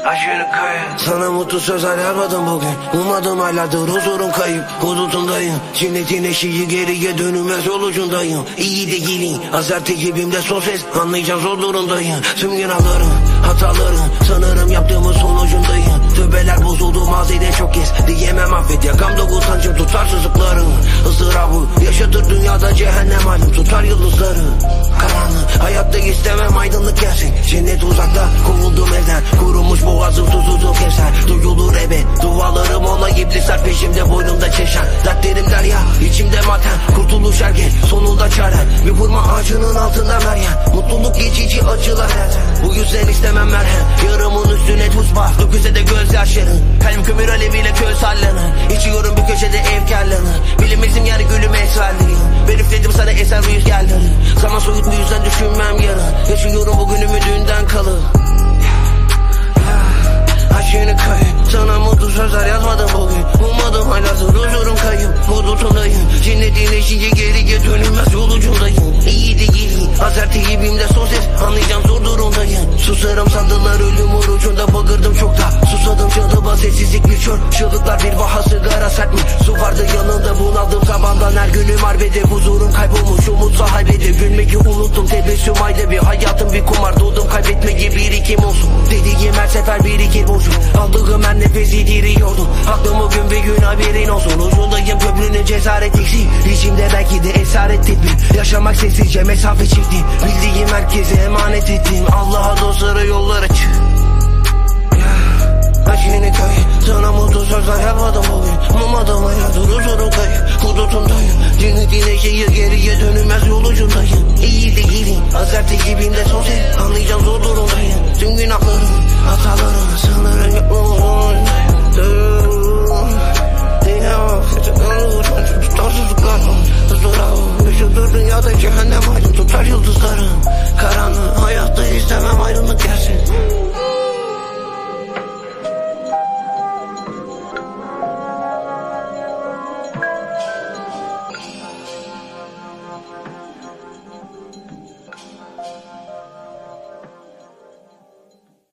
Sana mutlu sözler yazmadım bugün. Ummadım aylardır huzurum kayıp. Hudutundayım. Cinnetin eşiği geriye dönülmez yol ucundayım. İyi değilim. Azerte cebimde son ses. Anlayacağım zor durumdayım. Tüm günahlarım, hatalarım. Sanırım yaptığımın sonucundayım. Tövbeler bozuldu mazide çok kez. Diyemem affet yakamda utancım tutarsızlıklarım. Izdırabı yaşatır dünyada cehennem halim. Tutar yıldızları. Karanlık hayatta istemem aydınlık gelsin. Cennet uzakta kovuldum evden. Kurumuş boğazım susuzum kevser. Duyulur ebe dualarım ola iblisler peşimde boynumda çeşen. Dertlerim derya içimde maten. Kurtuluş ergen sonunda çaren. Bir hurma ağacının altında meryem. Mutluluk geçici acılar her. Bu yüzden istemem merhem. Yarımın üstüne tuz bas. Dökülse de gözyaşların. Kalbim kömür aleviyle köz sallanır. İçiyorum bir köşede efkarlanır. Bilimizim yani gülüm esrarlıyım. Ben üfledim sana eser rüzgarları. Zaman soyut bu yüzden düşünmem yarın. Yaşıyorum bugünümü dünden kalır. Aşkını kayıp. Sana mutlu sözler yazmadım bugün. Ummadım haylardır huzurum kayıp. Hudutundayım. Cennetin eşiği geriye dönülmez yol ucundayım. İyi değilim. Azerte cebimde son ses. Anlayacağım zor durumdayım. Susarım sandılar ölüm orucunda bakırdım çok da. Susadım çadıba sessizlik bir çöl. Çığlıklar bir baha sigara sert mi? Su vardı yanında bunaldım tabandan her günüm harbede. Huzurum kaybolmuş umut sahibede. Gülmeyi unuttum tebessüm ayda bir. Hayatım bir kumar doğdum kaybetmeyi birikim olsun. Dediğim her sefer birikir boşum. Aldığım her nefesi diriyordum. Aklım gün bir gün haberin olsun. Ucundayım köprünün cesaret eksiği. İçimde belki de esaret tedbir. Yaşamak sessizce mesafe çektim. Bildiğim herkese emanet ettim. Allah'a